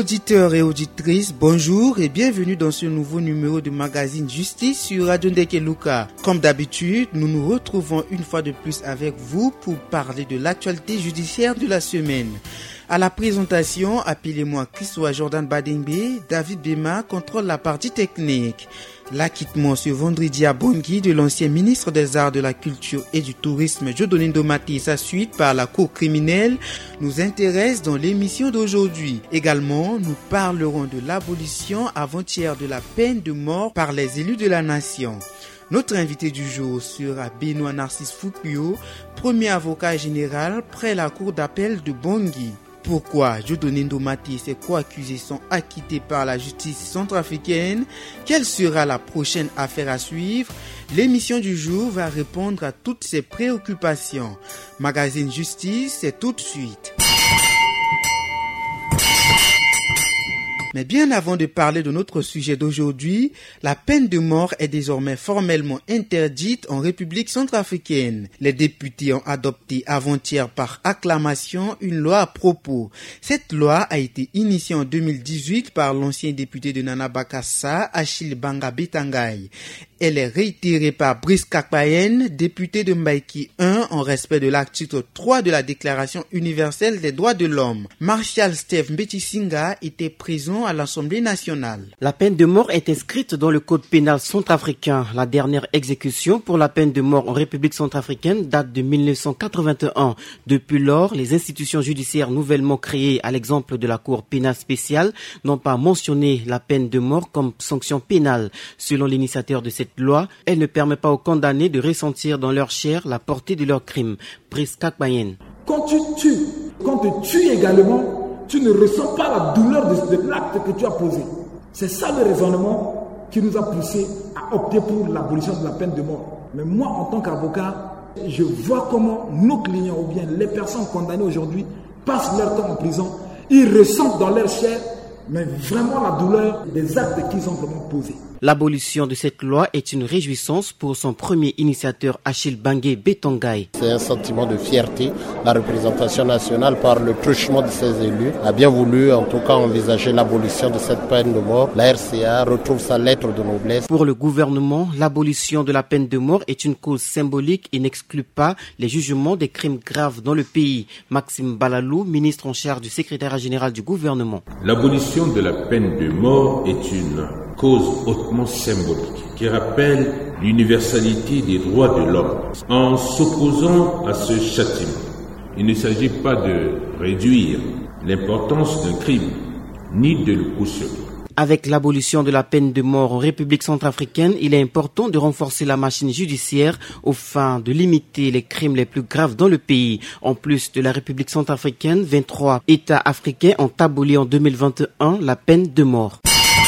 auditeurs et auditrices, bonjour et bienvenue dans ce nouveau numéro de magazine Justice sur Radio Ndekeluka. Comme d'habitude, nous nous retrouvons une fois de plus avec vous pour parler de l'actualité judiciaire de la semaine. À la présentation, appelez-moi Christophe Jordan Badembe, David Bema contrôle la partie technique. L'acquittement ce vendredi à Bangui de l'ancien ministre des Arts, de la Culture et du Tourisme, Dieudonné Ndomati, et sa suite par la Cour criminelle, nous intéresse dans l'émission d'aujourd'hui. Également, nous parlerons de l'abolition avant-hier de la peine de mort par les élus de la nation. Notre invité du jour sera Benoît Narcisse Fukuyo, premier avocat général près la Cour d'appel de Bangui. Pourquoi Dieudonné Ndomati et ses co-accusés sont acquittés par la justice centrafricaine? Quelle sera la prochaine affaire à suivre? L'émission du jour va répondre à toutes ces préoccupations. Magazine Justice, c'est tout de suite. Mais bien avant de parler de notre sujet d'aujourd'hui, la peine de mort est désormais formellement interdite en République centrafricaine. Les députés ont adopté avant-hier par acclamation une loi à propos. Cette loi a été initiée en 2018 par l'ancien député de Nana Bakassa, Achille Banga Betangay. Elle est réitérée par Brice Kakpayen, député de Mbaïki 1, en respect de l'article 3 de la Déclaration universelle des droits de l'homme. Marshal Steve Mbetisinga était présent à l'Assemblée nationale. La peine de mort est inscrite dans le code pénal centrafricain. La dernière exécution pour la peine de mort en République centrafricaine date de 1981. Depuis lors, les institutions judiciaires nouvellement créées, à l'exemple de la Cour pénale spéciale, n'ont pas mentionné la peine de mort comme sanction pénale. Selon l'initiateur de cette loi, elle ne permet pas aux condamnés de ressentir dans leur chair la portée de leur crime. Brice Kakpayen. Quand tu tues, quand tu tues également, tu ne ressens pas la douleur de l'acte que tu as posé. C'est ça le raisonnement qui nous a poussé à opter pour l'abolition de la peine de mort. Mais moi, en tant qu'avocat, je vois comment nos clients ou bien les personnes condamnées aujourd'hui passent leur temps en prison. Ils ressentent dans leur chair, mais vraiment la douleur des actes qu'ils ont vraiment posés. L'abolition de cette loi est une réjouissance pour son premier initiateur Achille Banga Betangay. C'est un sentiment de fierté. La représentation nationale, par le truchement de ses élus, a bien voulu en tout cas envisager l'abolition de cette peine de mort. La RCA retrouve sa lettre de noblesse. Pour le gouvernement, l'abolition de la peine de mort est une cause symbolique et n'exclut pas les jugements des crimes graves dans le pays. Maxime Balalou, ministre en charge du secrétariat général du gouvernement. L'abolition de la peine de mort est une cause hautement symbolique qui rappelle l'universalité des droits de l'homme. En s'opposant à ce châtiment, il ne s'agit pas de réduire l'importance d'un crime, ni de le cautionner. Avec l'abolition de la peine de mort en République centrafricaine, il est important de renforcer la machine judiciaire aux fins de limiter les crimes les plus graves dans le pays. En plus de la République centrafricaine, 23 États africains ont aboli en 2021 la peine de mort.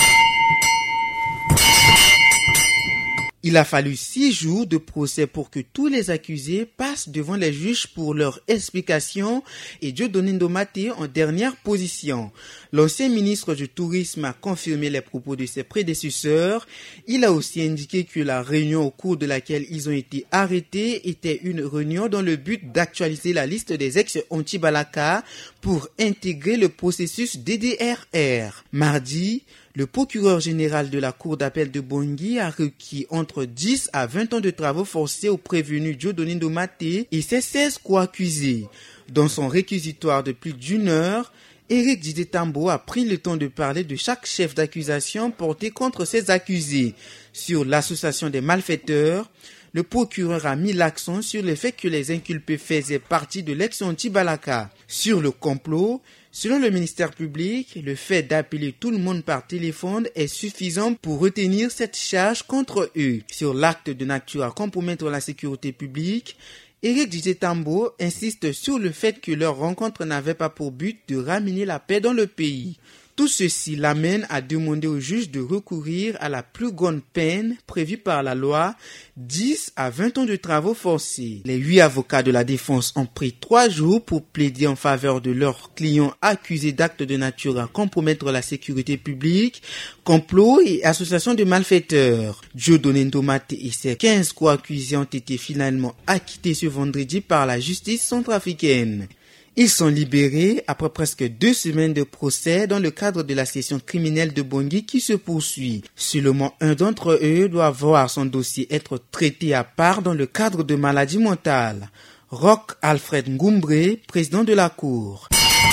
Il a fallu 6 jours de procès pour que tous les accusés passent devant les juges pour leur explication et Dieudonné Ndomati en dernière position. L'ancien ministre du Tourisme a confirmé les propos de ses prédécesseurs. Il a aussi indiqué que la réunion au cours de laquelle ils ont été arrêtés était une réunion dans le but d'actualiser la liste des ex-Antibalaka pour intégrer le processus DDRR. Mardi, le procureur général de la Cour d'appel de Bangui a requis entre 10 à 20 ans de travaux forcés au prévenu Dieudonné Ndomati et ses 16 co-accusés. Dans son réquisitoire de plus d'1 heure, Éric Didé-Tambo a pris le temps de parler de chaque chef d'accusation porté contre ces accusés. Sur l'association des malfaiteurs, le procureur a mis l'accent sur le fait que les inculpés faisaient partie de l'ex-Antibalaka. Sur le complot, selon le ministère public, le fait d'appeler tout le monde par téléphone est suffisant pour retenir cette charge contre eux. Sur l'acte de nature à compromettre la sécurité publique, Éric Didé-Tambo insiste sur le fait que leur rencontre n'avait pas pour but de ramener la paix dans le pays. Tout ceci l'amène à demander au juge de recourir à la plus grande peine prévue par la loi, 10 à 20 ans de travaux forcés. Les 8 avocats de la défense ont pris 3 jours pour plaider en faveur de leurs clients accusés d'actes de nature à compromettre la sécurité publique, complot et association de malfaiteurs. Dieudonné Ndomati et ses 15 co-accusés ont été finalement acquittés ce vendredi par la justice centrafricaine. Ils sont libérés après presque 2 semaines de procès dans le cadre de la session criminelle de Bangui qui se poursuit. Seulement un d'entre eux doit voir son dossier être traité à part dans le cadre de maladies mentales. Roch Alfred Ngumbre, président de la Cour.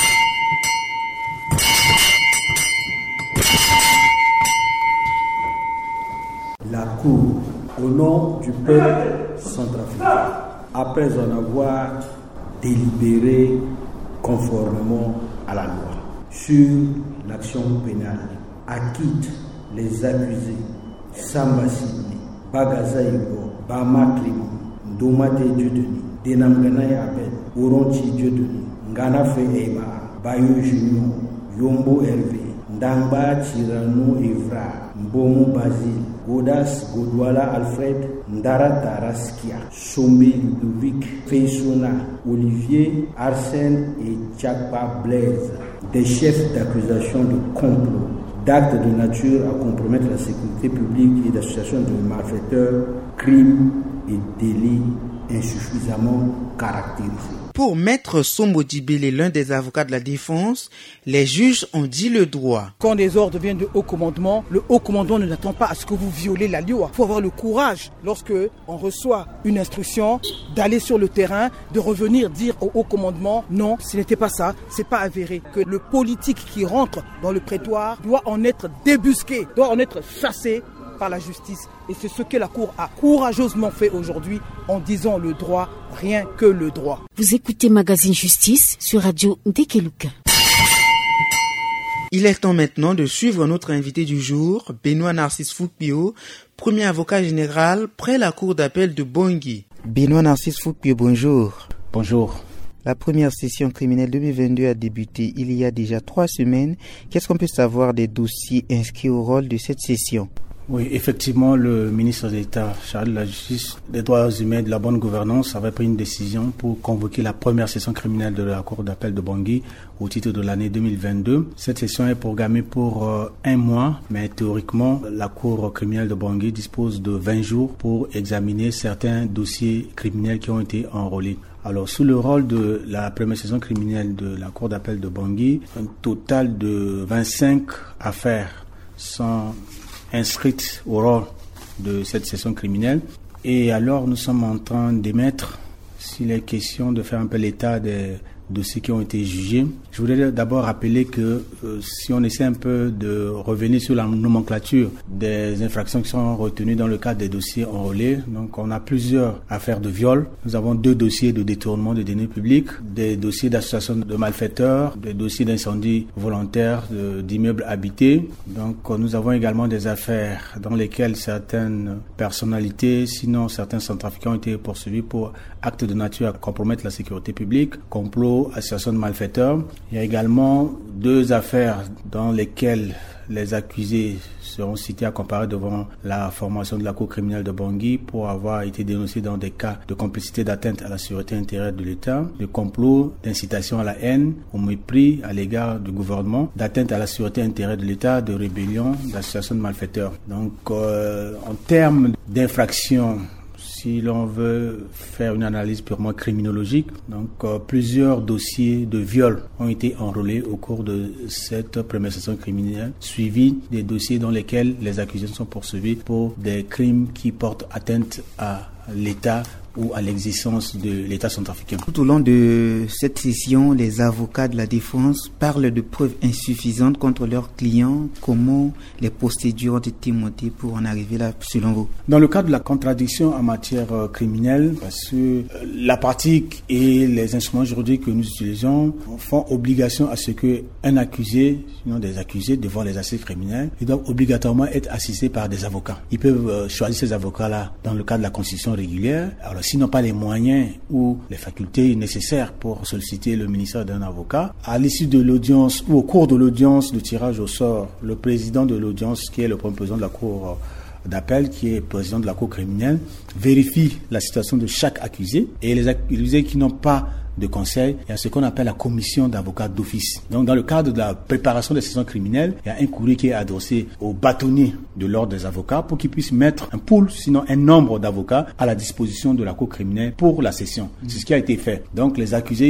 La Cour, au nom du peuple centrafricain, après en avoir délibéré conformément à la loi sur l'action pénale, acquitte les accusés Samba Sidney, Bagaza Igor, Bama Clément, Ndomate Dieudonné, Denamganaye Abel, Oronchi Dieudonné, Nganafe Eba, Bayo Junior, Yombo Hervé, Ndamba Tirano Evra, Mbomo Basile, Godas Godwala Alfred, Ndara Taraskia, Sombe Ludovic, Feisona, Olivier, Arsène et Tchakpa Blaise, des chefs d'accusation de complot, d'actes de nature à compromettre la sécurité publique et d'association de malfaiteurs, crimes et délits insuffisamment caractérisés. Pour Maître Sombo Dibélé, l'un des avocats de la défense, les juges ont dit le droit. Quand des ordres viennent de haut commandement, le haut commandement ne n'attend pas à ce que vous violez la loi. Il faut avoir le courage, lorsque on reçoit une instruction, d'aller sur le terrain, de revenir dire au haut commandement, non, ce n'était pas ça, c'est pas avéré. Que le politique qui rentre dans le prétoire doit en être débusqué, doit en être chassé par la justice. Et c'est ce que la Cour a courageusement fait aujourd'hui en disant le droit, rien que le droit. Vous écoutez Magazine Justice sur Radio Ndekeluka. Il est temps maintenant de suivre notre invité du jour, Benoît Narcisse Fukpio, premier avocat général près la Cour d'appel de Bangui. Benoît Narcisse Fukpio, bonjour. Bonjour. La première session criminelle 2022 a débuté il y a déjà 3 semaines. Qu'est-ce qu'on peut savoir des dossiers inscrits au rôle de cette session ? Oui, effectivement, le ministre d'État chargé de la justice, des droits humains et de la bonne gouvernance avait pris une décision pour convoquer la première session criminelle de la Cour d'appel de Bangui au titre de l'année 2022. Cette session est programmée pour 1 mois, mais théoriquement, la Cour criminelle de Bangui dispose de 20 jours pour examiner certains dossiers criminels qui ont été enrôlés. Alors, sous le rôle de la première session criminelle de la Cour d'appel de Bangui, un total de 25 affaires sont inscrites au rôle de cette session criminelle. Et alors, nous sommes en train d'émettre, s'il est question de faire un peu l'état des dossiers qui ont été jugés. Je voudrais d'abord rappeler que si on essaie un peu de revenir sur la nomenclature des infractions qui sont retenues dans le cadre des dossiers enrôlés, donc on a plusieurs affaires de viol. Nous avons 2 dossiers de détournement de deniers publics, des dossiers d'association de malfaiteurs, des dossiers d'incendie volontaire d'immeubles habités. Donc nous avons également des affaires dans lesquelles certaines personnalités, sinon certains centrafricains ont été poursuivis pour actes de nature à compromettre la sécurité publique, complot, association de malfaiteurs. Il y a également 2 affaires dans lesquelles les accusés seront cités à comparer devant la formation de la Cour criminelle de Bangui pour avoir été dénoncés dans des cas de complicité d'atteinte à la sûreté intérieure de l'État, de complot, d'incitation à la haine, au mépris à l'égard du gouvernement, d'atteinte à la sûreté intérieure de l'État, de rébellion, d'association de malfaiteurs. Donc, en termes d'infraction, si l'on veut faire une analyse purement criminologique, donc plusieurs dossiers de viol ont été enrôlés au cours de cette première session criminelle, suivis des dossiers dans lesquels les accusés sont poursuivis pour des crimes qui portent atteinte à l'État ou à l'existence de l'État centrafricain. Tout au long de cette session, les avocats de la défense parlent de preuves insuffisantes contre leurs clients. Comment les procédures ont été montées pour en arriver là, selon vous? Dans le cadre de la contradiction en matière criminelle, parce que la pratique et les instruments juridiques que nous utilisons font obligation à ce qu'un accusé, sinon des accusés devant les assises criminelles, ils doivent obligatoirement être assistés par des avocats. Ils peuvent choisir ces avocats-là dans le cadre de la constitution régulière. Alors, s'ils n'ont pas les moyens ou les facultés nécessaires pour solliciter le ministère d'un avocat, à l'issue de l'audience ou au cours de l'audience de tirage au sort, le président de l'audience, qui est le premier président de la Cour d'appel, qui est président de la Cour criminelle, vérifie la situation de chaque accusé, et les accusés qui n'ont pas de conseil, il y a ce qu'on appelle la commission d'avocats d'office. Donc, dans le cadre de la préparation des sessions criminelles, il y a un courrier qui est adressé aux bâtonniers de l'ordre des avocats pour qu'ils puissent mettre un pool, sinon un nombre d'avocats à la disposition de la Cour criminelle pour la session. C'est ce qui a été fait. Donc, les accusés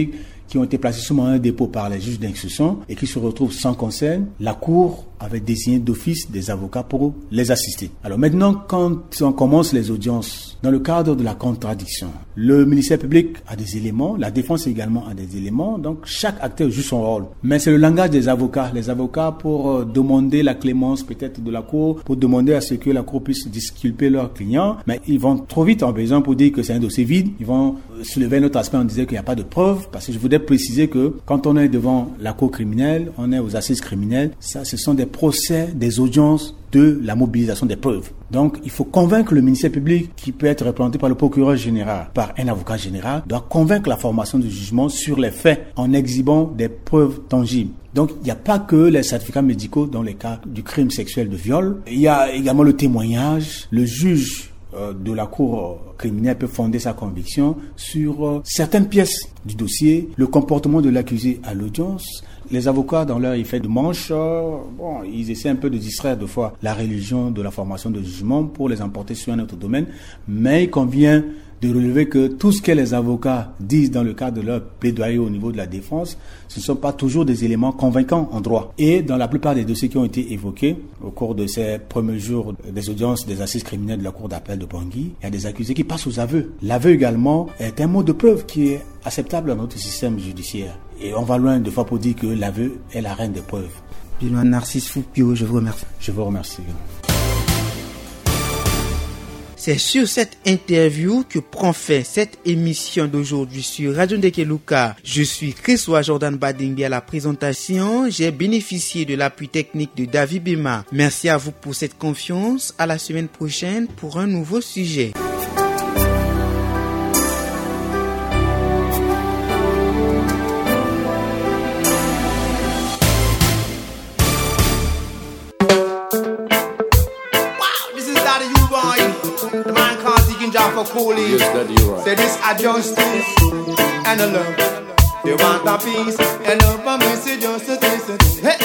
qui ont été placés sous mandat de dépôt par les juges d'instruction et qui se retrouvent sans conseil, la Cour avait désigné d'office des avocats pour les assister. Alors maintenant, quand on commence les audiences, dans le cadre de la contradiction, le ministère public a des éléments, la défense également a des éléments, donc chaque acteur joue son rôle. Mais c'est le langage des avocats. Les avocats pour demander la clémence peut-être de la Cour, pour demander à ce que la Cour puisse disculper leurs clients, mais ils vont trop vite en besoin pour dire que c'est un dossier vide. Ils vont soulever un autre aspect en disant qu'il n'y a pas de preuves, parce que je voudrais préciser que quand on est devant la Cour criminelle, on est aux assises criminelles, ça ce sont des procès, des audiences de la mobilisation des preuves. Donc, il faut convaincre le ministère public, qui peut être représenté par le procureur général, par un avocat général, doit convaincre la formation du jugement sur les faits en exhibant des preuves tangibles. Donc, il n'y a pas que les certificats médicaux dans les cas du crime sexuel de viol. Il y a également le témoignage. Le juge de la cour criminelle peut fonder sa conviction sur certaines pièces du dossier, le comportement de l'accusé à l'audience. Les avocats, dans leur effet de manche, ils essaient un peu de distraire de fois la religion de la formation de jugement pour les emporter sur un autre domaine, mais il convient de relever que tout ce que les avocats disent dans le cadre de leur plaidoyer au niveau de la défense, ce ne sont pas toujours des éléments convaincants en droit. Et dans la plupart des dossiers qui ont été évoqués au cours de ces premiers jours des audiences des assises criminelles de la cour d'appel de Bangui, il y a des accusés qui passent aux aveux. L'aveu également est un mot de preuve qui est acceptable dans notre système judiciaire. Et on va loin de fois pour dire que l'aveu est la reine des preuves. Benoît Narcisse Foupio, je vous remercie. Je vous remercie. C'est sur cette interview que prend fin cette émission d'aujourd'hui sur Radio Ndekeluka. Je suis Chrisois Jordan Badingbi à la présentation. J'ai bénéficié de l'appui technique de David Bema. Merci à vous pour cette confiance. À la semaine prochaine pour un nouveau sujet. For cooling. Yes, Daddy, you're right. Say this a justice and a love. They want a peace and love and me say justice. Hey,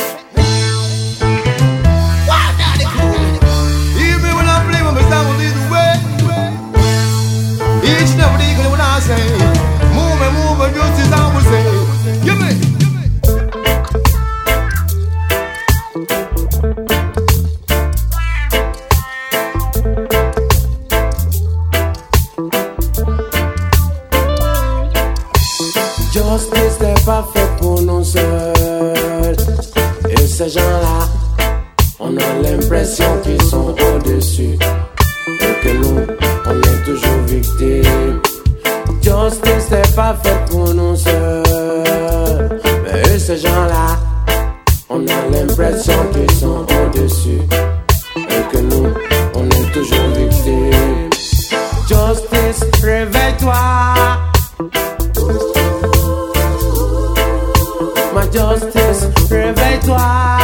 wow, Daddy, cool. Even when I play with my sound lead the way. Each and every day when I say, move, justice I will say, give me. Justice n'est pas fait pour nous seuls. Et ces gens-là, on a l'impression qu'ils sont au-dessus. Et que nous, on est toujours victimes. Justice n'est pas fait pour nous seuls. Mais eux, ces gens-là, on a l'impression qu'ils sont au-dessus. Et que nous, on est toujours victimes. Justice, réveille-toi. Ma justice, réveille-toi.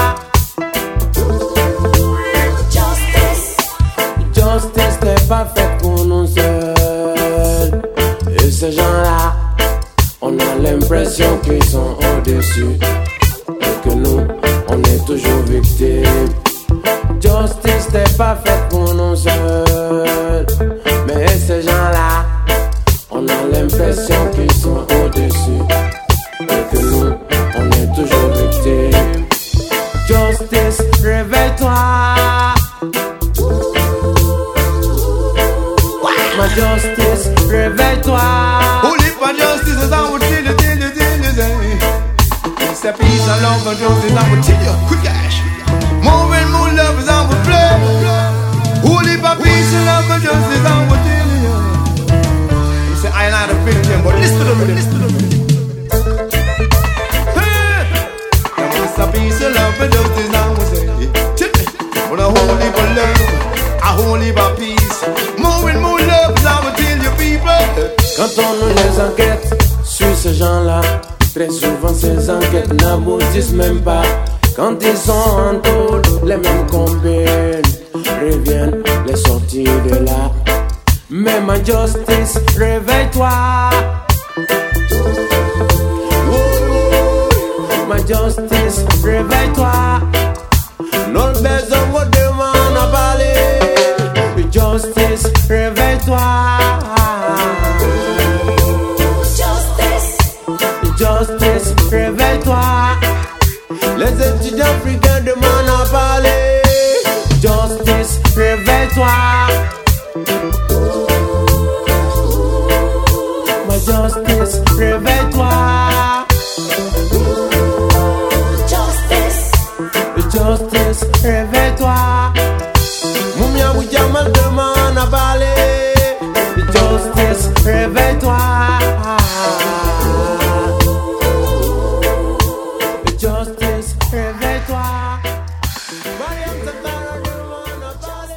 Justice n'est pas faite pour nous seuls. Et ces gens-là, on a l'impression qu'ils sont au-dessus. Et que nous, on est toujours victimes. Justice n'est pas faite pour nous seuls. Mais ces gens-là, on a l'impression qu'ils sont au-dessus. Et que nous, on est toujours victime. Justice, réveille-toi. Ma justice, réveille-toi. Holy for justice, I will tell you, say. It's a peace and love and justice, I will tell you, quick cash. More and more love is I will play. Holy for peace and love and justice, I will tell you. You say I ain't not a victim, but listen to the rhythm. A piece of love and justice, I will say. Tell me, when a holy for love, a holy for peace. More and more love, I will tell you people. Quand on les enquête sur ces gens-là, très souvent ces enquêtes n'aboutissent même pas. Quand ils sont en taule, les mêmes combines reviennent les sorties de là. Mais ma justice, réveille-toi. Ma justice, réveille-toi. Non besoin de demander à parler. Justice, réveille-toi. Justice. Sud-Africains demandent à parler. Justice, réveille-toi. Ma justice, réveille-toi. Justice, réveille-toi. Moumia Boudiamal demande à parler. Justice, réveille-toi. Justice, réveille-toi. Mariam Satara demande à parler.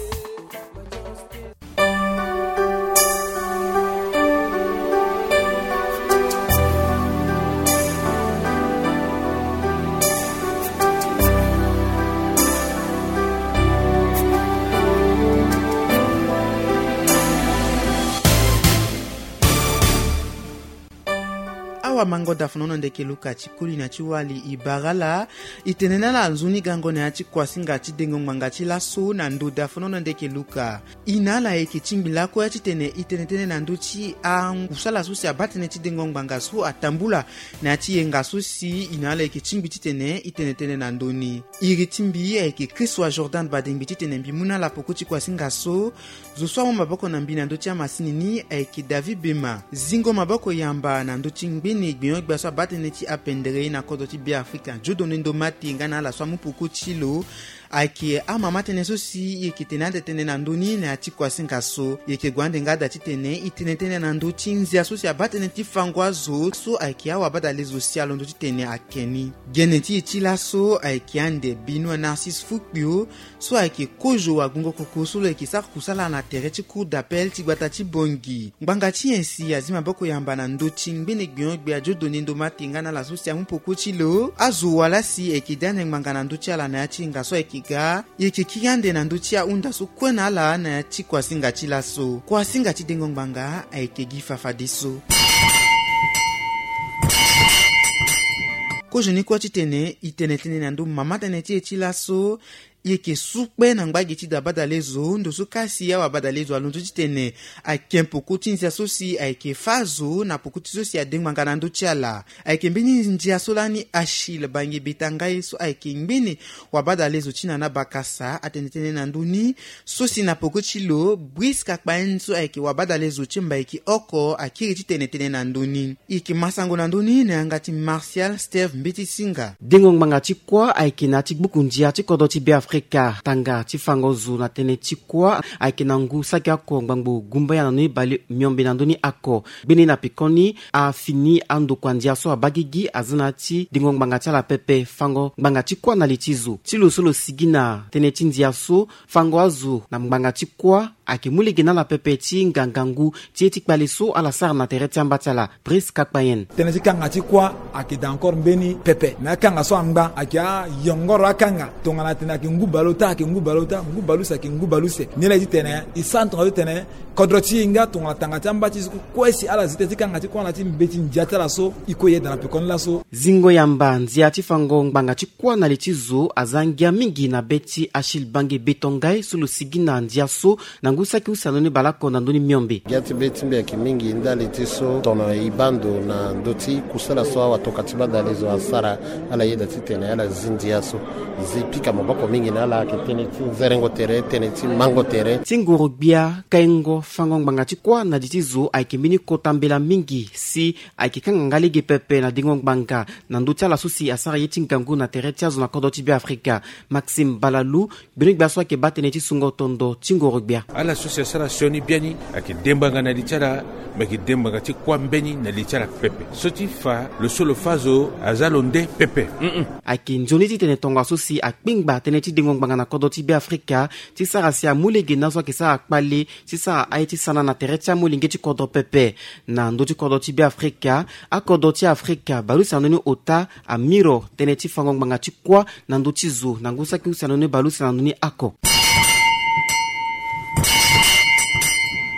awa mango dafunono ndeke luka chikuli na chiwali ibarala itenena la nzuni gango na chikwasinga chidengo mwanga chilaso na ndu dafunono ndeke luka inala eke chimbilako ya chitene itenetene na ndu chi usala susi abatene chidengo mwanga su atambula na chiyenga susi inala eke chimbi chitene itenetene na nduni iri chimbi eke Kriswa Jordan badembi chitene mbimuna la poko chikwasinga so zuswa maboko na mbina ndu chia masinini eke David Bema zingo maboko yamba na ndu chimbini gbion gbaso batene chi apendere na kodo ti bia Afrika jodo ndo mati ngana la swamu puku chilo aki ama tene so si yeke tenade tene na nduni na ati kwasinga so yeke gwande ngada ti tene itene tene na ndo tinzia so si abatene ti fangwa zo so aki awa bada lezo si alondo ti tene akeni gene ti itila so aki ande bino Narcisse Fukpio so aki kojo wa gungo koko so yeke sa kusala na tere ti cour d'appel ti gbata ti bongi ngbanga ti ensi azima boko yamba na ndo tingbene gbion gbe ajo doni ndo mati ngana la so si amu poko ti lo azo wala si eki dane ngbanga na ndo ti ala na ya ti nga so eki ga yeke kiyande na ndo ti unda so kwena ala na ya ti kwasinga ti la so kwasinga ti dengo ngbanga ayeke gi fafadi so kojo ni kwa ti tene itene tene na ndo mama tene ti e ti la so yeke sukpe na ngbagi ti da badalezo ndo so kasi ya wa badalezo alonzo ti tene ayeke poko ti nzia so si ayeke fazo na poko ti so si adengmanga na ndo ti ala ayeke mbeni nzia so lani Achille bange betangai so ayeke ngbeni wa badalezo ti na na bakasa atene tene na nduni so si na poko ti lo Brice Kakpaen so ayeke wa badalezo ti mba yeke oko akiri ti tene tene na nduni yeke masango na nduni na yanga ti Martial Steve mbeti singa dengo ngbanga ti kuâ ayeke na ti gbuku ndia ti kodro ti bia Afrika tanga ti fangozo na tene ti kuâ ayeke na ngu saki ako ngbangbo gumba ya na nduni bale miombe na nduni ako gbeni na pikoni afini andokua ndia so abagi gi aza na ti dengo ngbanga ti ala pepe fango ngbanga ti kuâ na li ti zo ti lo so lo sigi na tene ti ndia so fango azo na ngbanga ti kuâ ayeke mu lege na la pepe ti ngangangu ti e ti kpale so ala sara na tere ti amba ti ala Brice Kakpaen tene ti kanga ti kuâ ayeke da encore mbeni pepe me akanga so angba ayeke ayongoro akanga tongana tene ayeke ngu balo ta ayeke ngu balo ta ngu balu se ayeke ngu balu se ni la ti tene e san tonga ti tene kodro ti hinga tongana tanga ti amba ti so kue si ala zi te ti kanga ti kuâ na ti mbe ti ndia ti ala so e kue ye da na pekoni la so zingo yamba nzia ti fango ngbanga ti kuâ na li ti zo aza ngia mingi na be ti Achille bange betongai so lo sigi na ndia so na ngu saki usano ni balako na nduni miombe gia ti be ti mbi ayeke mingi ndali ti so tongana e bando na ndo ti kusala so awatoka ti badalezo asara ala yeda ti tene ala zi ndia so zi pika maboko mingi na ala ayeke tënë ti nzerengo tere tënë ti mango tere ti ngoro gbia kaengo fango ngbanga ti kuâ na di ti zo ayeke mbeni kota mbela mingi si ayeke kanga lege pepe na dengo ngbanga na ndö ti ala so si asara ye ti ngangu na tere ti azo na kodro ti bia Afrika Maxime Balalu gbeni gbia so ayeke ba tënë ti sungo tondo ti ngoro gbia ala so si asara sioni biani ayeke dembanga na li ti ala me yeke dembanga ti kuâ mbeni na li ti ala pepe so ti fa lo so lo fa zo aza lo nde pepe ayeke nzoni ti tene tongo aso si akpingba tënë ti dengo ngbanga na kodro ti bia Afrika ti sara si amu lege na so ayeke sara akpale ti sara aye ti sana na tere ti amolenge ti kodro pepe na ndö ti kodro ti bia Afrika akodro ti Afrika balu si andöni ota amiro tënë ti fango ngbanga ti kuâ na ndö ti zo na ngu saki usi andöni balu si na ndöni ako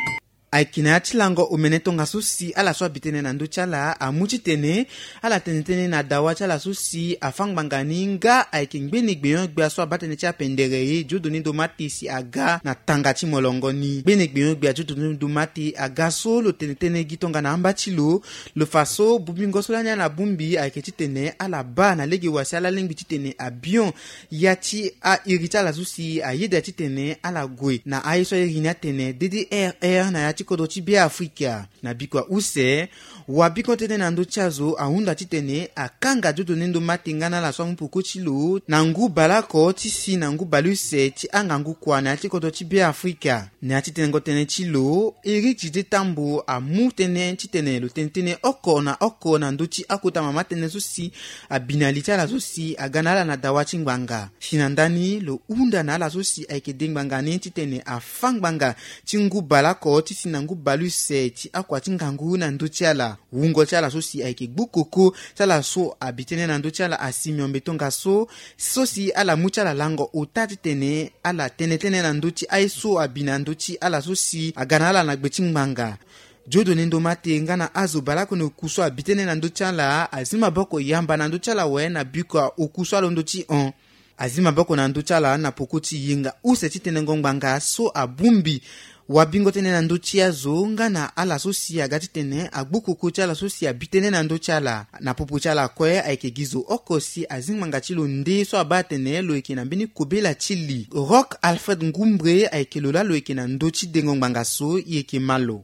aikina chilango umenetonga susi ala so bitene na nduchala amuchi tene ala tenetene na dawa chala susi afangbangani nga aikingbeni gbeyon gbe so abatene cha pendere judoni domati si aga na tangachi molongoni bene gbeyon gbe judoni domati aga so lo tenetene gitonga na ambachilo lo faso bubingo solanya na bumbi aikechi tene ala ba na legi wasi ala lengbi tene abion yachi a irita la susi a yeda tene ala gwe na aiso irina tene DDRR na yachi kodochi bia Afrika na bikwa use wabiko tene na ndo chazo aunda tene akanga jodo nendo matingana la swamu pukuchilo na ngu balako tisi na ngu baluse ti angangu kwa na yachi kodochi bia Afrika na yachi tene ngotene chilo Eric Jide Tambo amu tene tene lo tene oko na ndochi akuta mama tene susi abinalita la susi aganala na dawachi ngbanga shinandani lo unda na la susi aike dengbanga nenti tene afangbanga chingu balako tisi na ngu baluse ti akwa chingangu na ndochiala wungo chala susi aike gbukoko chala so abitene na ndochiala asimyo mbetonga so sosi ala muchala lango otati tene ala tene na ndochi aiso abina ndochi ala susi aganala na gbechingbanga jodo nendo mate ngana azo balako no kuso abitene na ndochiala azima boko yamba na ndochiala we na biko okuso alo ndochi on azima boko na ndochiala na pokoti yinga use titene ngongbanga so abumbi wabingo tene na ndochi azo ngana ala sosi agati tene agbukuku chala sosi abitene na ndochiala na popo chala kwe aike gizo okosi azimanga chilo nde so abatene lo eke na bini kobela chili Rock Alfred Ngumbre aike lola lo eke na ndochi dengongbanga so yeke malo.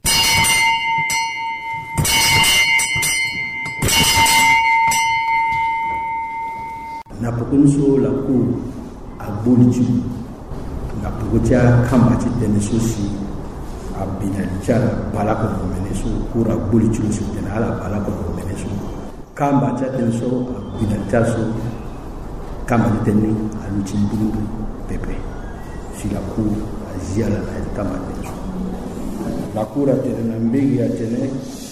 Na pokunso la ku abolichu na pokucha kamba tene sosi abina chala balako meneso kura bolichu so tene ala balako meneso kamba tene so abina taso kamba tene aluchimburu pepe sila ku aziala na kamba tene la kura tene na mbegi ya tene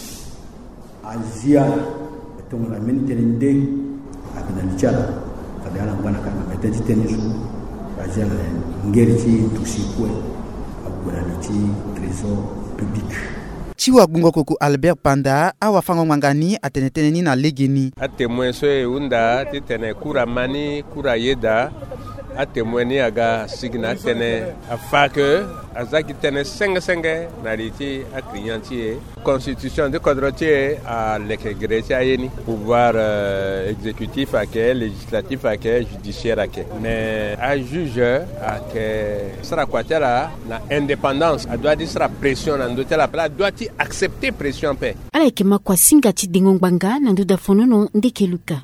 aziala tonga na meni tene nde abina chala kadala ngana kana meteti tenisu ajala ngerichi tusikwe abuna liti trésor public chiwa gungo koko Albert Panda awa fango mangani atenetene ni na legeni atemwe so unda titene kura mani kura yeda atemwe ni aga signa tene afake azaki tene senge na liti akriyanti constitution de quadrotier à l'Église yeni pouvoir exécutif ake législatif ake judiciaire ake mais à juge ake sera kwatela na indépendance a doit dire sera pression na ndotela pla doit accepter pression pe ala kema kwa singa ti dengongbanga na ndoda fonono ndekeluka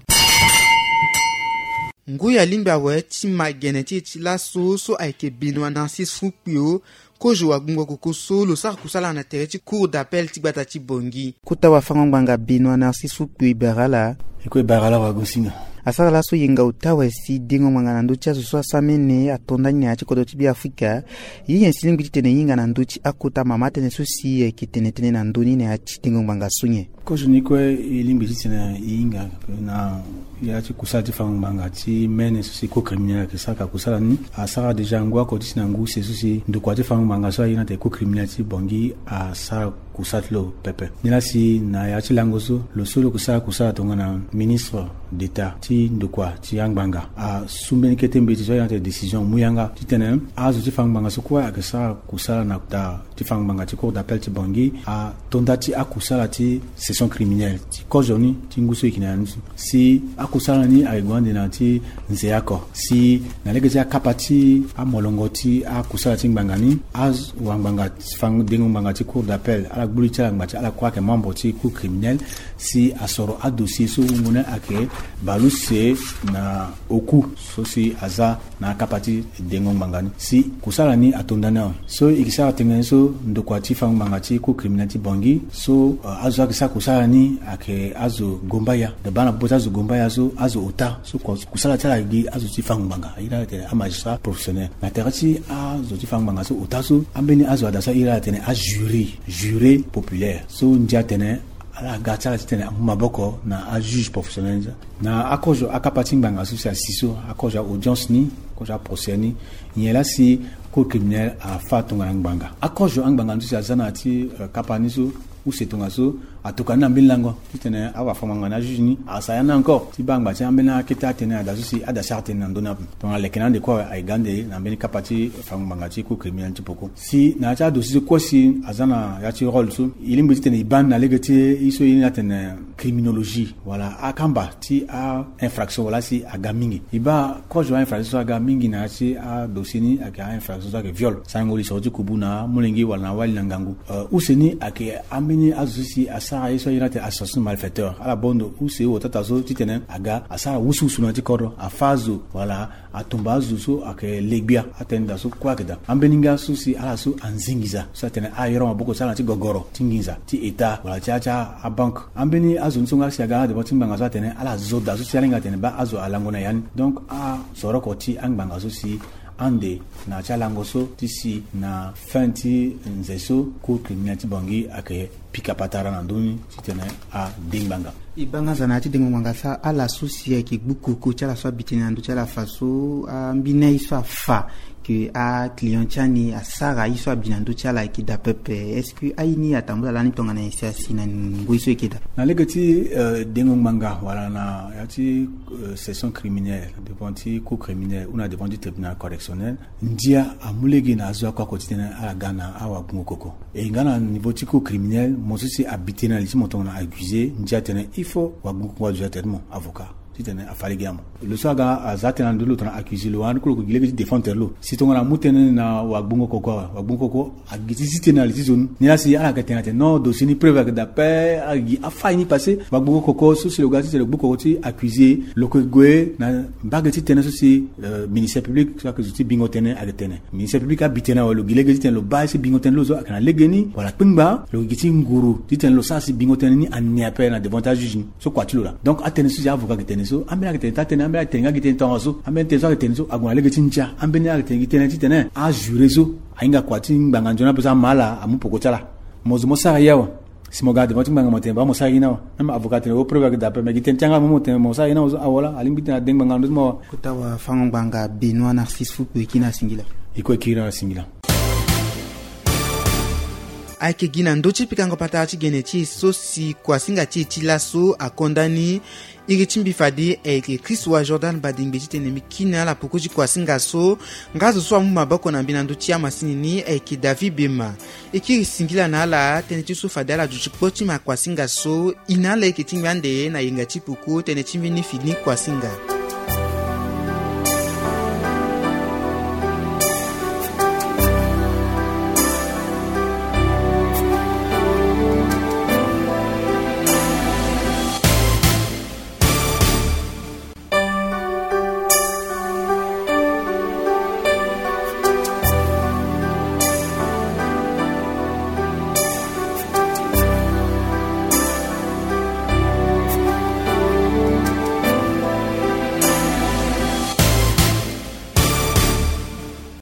nguya limba we ti mageneti ti la so aike binwa na sisupio kojo wa gungo kokoso lo sa kusala na tereti cour d'appel ti gbata ti bongi kuta wa fangbanga binwa na sisupio iberala iko iberala wa gosinga asala la so yenga utawa si dingo mangana ndochi so samene atondani na chikodo ti bi Afrika yiyen silingi titene yinga na ndochi akuta mama tene so si kitenetene na ndoni na dingo manga sunye kojo niko ilimbi titene yinga na ya ti kusala ti fangbanga ti mene so si ko criminel ke saka kusala ni asara deja ngwa ko ti na ngu se so si ndokwa ti fangbanga so yina te ko criminel ti bongi asara kusatlo pepe nila si na ya ti langoso lo solo kusala tongana ministre d'état ti ndokwa ti yangbanga a sumbeni kete mbeti so yina te décision muyanga ti tene azo ti fangbanga so kwa akasa kusala na ta ti fangbanga ti cour d'appel ti bongi a tonda ti akusala ti session criminelle ti kojoni ti nguso ikina nusu si akusala ni aigwande na ti nzeyako si na lege ti akapa ti amolongo ti akusala ti ngbanga ni az wangbanga fang dengo ngbanga ti cour d'appel ala gbuli ti ala ala kwa ke membre ti cour criminelle si asoro a dossier so ngone ake balu se na oku so si aza na kapati dengo ngbanga si kusala ni atondana so ikisa tengene so ndokwa ti fang ngbanga ti cour criminelle ti bongi so azo akisa kusala ni ake azo gombaya de bana bota azo gombaya so azo ota so kusala tala gi azo ti fangbanga ira tene a magistrat professionnel na terati azo ti fangbanga so ota so ambeni azo adasa ira tene a jury populaire so ndia tene ala gacha titene maboko na a juge professionnel na akojo akapati nganga susi asiso akoja audience ni koja procès ni nyela si cour criminel a fatunga nganga akojo nganga ndusi azana ati kapani so ou setunga so atukana mbilango titene awa famanga na juge ni asayana encore ti banga ti ambena kita tene da susi ada charte na ndona donc lekena de quoi ay gande na mbeni kapati famanga ti cour criminel ti poko si na cha dossier ko si azana ya ti rôle so ilimbi titene ban na legati iso ina tene criminologie voilà akamba ti a infraction voilà si agamingi iba ko jo infraction agamingi na ti a dossier ni aka infraction za viol sangoli sorti kubuna mulengi wala wali nangangu useni ake ambeni azusi asa iso ina te assassin malfaiteur ala bondo use o tatazo titene aga asa wusu sunati koro afazo voilà atumba zuso ake legbia atenda so kwakeda ambeninga susi ala su anzingiza so tene a yoro maboko sala ti gogoro tingiza ti eta wala chacha a bank ambeni azunsunga siaga de botimbanga so tene ala zoda so sialinga tene ba azo alangona yan donc a soroko ti angbanga so si ande na chalangoso tisi na fenti nzeso ko criminalité bangi ake pika patara na nduni titene a dingbanga ibanga zanati dingbanga sa ala souci ki buku ko chala so bitina ndo chala faso mbina iso fa que a client chani a sara iso binando chala ki da pepe est-ce que aini atambula lani tongana isia sina ngoiso ekeda na legati dingbanga wala na yati session criminelle devant ti cour criminelle ou na devant du tribunal correctionnel ndia amulegi na zo kwa quotidien ala gana awa gungoko e ngana niveau ti cour criminel mosusi habité na liti motonga accusé ndia tene il faut wa gungoko wa judgement avocat titene afali gamo le soga azatena ndulu tona accusé lo an ko gilegi défendre lo sitonga na mutene na wagbungo koko agiti sitena li zone ni la si ala katena te non dossier ni preuve d'appel agi afai ni passé wagbungo koko so si le gars c'est le buko ti accusé le ko gwe na bagati tena so si ministère public so que ti bingo tene agetene ministère public a bitena lo gilegi tene lo ba si bingo tene lo zo kana legeni wala pingba lo giti nguru titene lo sa si bingo tene ni an appel na devant juge so quoi tu là donc atene so avocat so ambena ke tene ambena tenga ke tene tonso ambena tezo ke tene so agona le ke tinja ambena ke tene tene a jure so ainga kwati nganga njona pesa mala amupoko chala mozo mosa yawa simogade moti nganga motemba mosa ina na avocat ne o preuve ke dape me ke tene tanga motemba mosa ina awala alimbiti na deng nganga ndo kutawa fango nganga Benoît Narcisse Fuku ikina singila iko kira singila ake gina ndochi pikango patachi geneti so si kwa singa ti laso akondani irichimbi fadi eke Chris wa Jordan badingbeji tenemi kina la pokoji kwa singa so ngazo so mu mabako na mbina ndochi ya masinini eke David Bema eke singila na ala teneti so fadala juchi poti ma kwa singa so inala eke tingande na ingati puku teneti mini fini kwa singa